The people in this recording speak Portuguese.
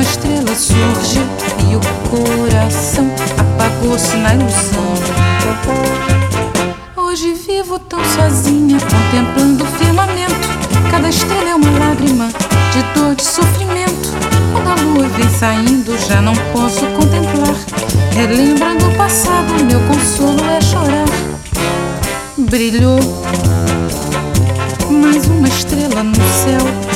uma estrela surge e o coração apagou-se na ilusão. Hoje vivo tão sozinha, contemplando o firmamento. Cada estrela é uma lágrima de dor, de sofrimento. Quando a lua vem saindo, já não posso contemplar. Relembrando o passado, meu consolo é chorar. Brilhou mais uma estrela no céu.